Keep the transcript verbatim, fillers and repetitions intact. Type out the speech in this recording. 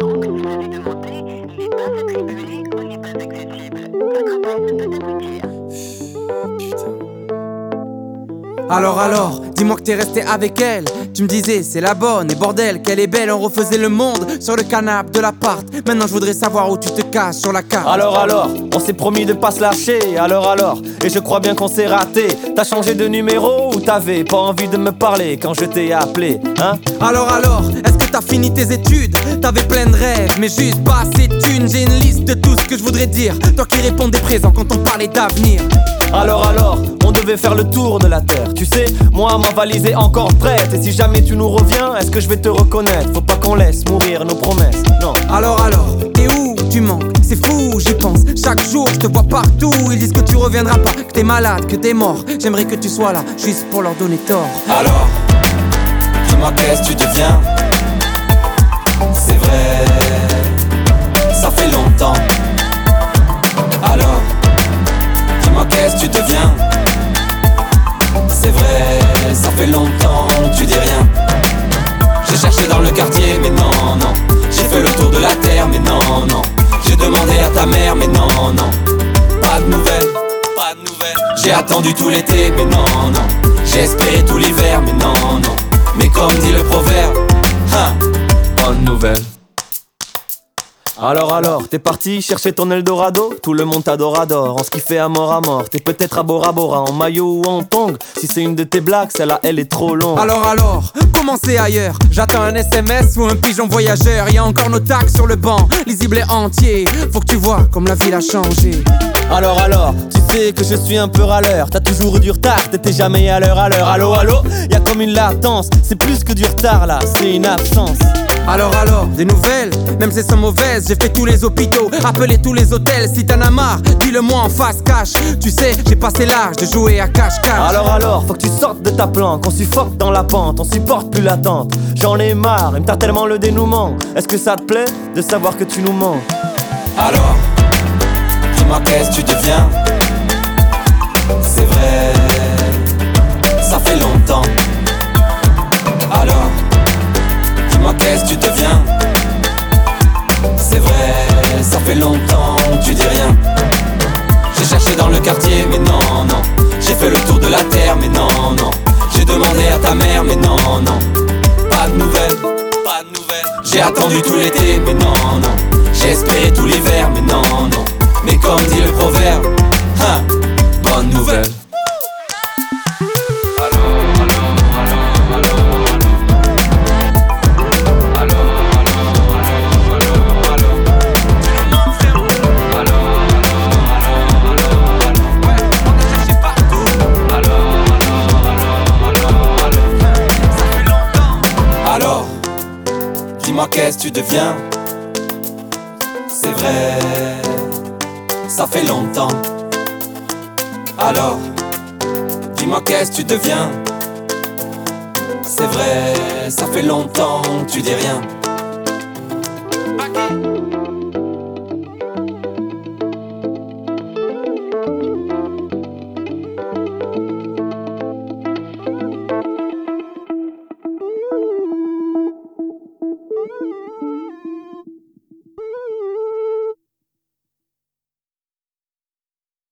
que vous avez demandé n'est pas attribué ou n'est pas accessible. Votre appel ne peut aboutir. Putain. Alors alors, dis-moi que t'es resté avec elle. Tu me disais c'est la bonne et bordel qu'elle est belle. On refaisait le monde sur le canapé de l'appart. Maintenant je voudrais savoir où tu te caches sur la carte. Alors alors, on s'est promis de pas se lâcher. Alors alors, et je crois bien qu'on s'est raté. T'as changé de numéro ou t'avais pas envie de me parler quand je t'ai appelé, hein? Alors alors, est-ce que t'as fini tes études? T'avais plein de rêves mais juste pas assez de thunes. J'ai une liste de tout ce que je voudrais dire. Toi qui répondais présent quand on parlait d'avenir. Alors alors, on devait faire le tour de la terre. Tu sais, moi ma valise est encore prête. Et si jamais tu nous reviens, est-ce que je vais te reconnaître? Faut pas qu'on laisse mourir nos promesses, non. Alors alors, et où tu manques? C'est fou, j'y pense. Chaque jour, je te vois partout. Ils disent que tu reviendras pas, que t'es malade, que t'es mort. J'aimerais que tu sois là, juste pour leur donner tort. Alors, dis-moi qu'est-ce que tu deviens? C'est vrai, ça fait longtemps. Alors, dis-moi qu'est-ce que tu deviens? C'est vrai, ça fait longtemps que tu dis rien. J'ai cherché dans le quartier, mais non, non. J'ai fait le tour de la terre, mais non, non. J'ai demandé à ta mère, mais non, non. Pas de nouvelles, pas de nouvelles. J'ai attendu tout l'été, mais non, non. J'ai espéré tout l'hiver, mais non, non. Mais comme dit le proverbe, hein, bonne nouvelle. Alors alors, t'es parti chercher ton Eldorado? Tout le monde t'adore, adore, on se kiffait à mort à mort. T'es peut-être à Bora Bora, en maillot ou en tongs. Si c'est une de tes blagues, celle-là elle est trop longue. Alors alors, comment c'est ailleurs? J'attends un S M S ou un pigeon voyageur. Y'a encore nos tags sur le banc, lisible et entier. Faut que tu vois comme la ville a changé. Alors alors, tu sais que je suis un peu râleur. T'as toujours eu du retard, t'étais jamais à l'heure à l'heure. Allô allô, y'a comme une latence. C'est plus que du retard là, c'est une absence. Alors alors, des nouvelles, même si elles sont mauvaises. J'ai fait tous les hôpitaux, appelé tous les hôtels. Si t'en as marre, dis-le-moi en face cash. Tu sais, j'ai passé l'âge de jouer à cache-cache. Alors alors, faut que tu sortes de ta planque. On suffoque dans la pente, on supporte plus l'attente. J'en ai marre, il me t'a tellement le dénouement. Est-ce que ça te plaît de savoir que tu nous mens? Alors, dis-moi qu'est-ce que tu deviens? C'est vrai, ça fait longtemps. Alors, dis-moi qu'est-ce que tu deviens? C'est vrai, ça fait longtemps que tu dis rien. J'ai cherché dans le quartier, mais non, non. J'ai fait le tour de la terre, mais non, non. J'ai demandé à ta mère, mais non, non. Pas de nouvelles, pas de nouvelles. J'ai attendu tout l'été, mais non, non. J'ai espéré tout l'hiver, mais non, non. Mais comme dit le proverbe, hein, bonne nouvelle. Dis-moi qu'est-ce que tu deviens? C'est vrai, ça fait longtemps. Alors, dis-moi qu'est-ce que tu deviens? C'est vrai, ça fait longtemps que tu dis rien.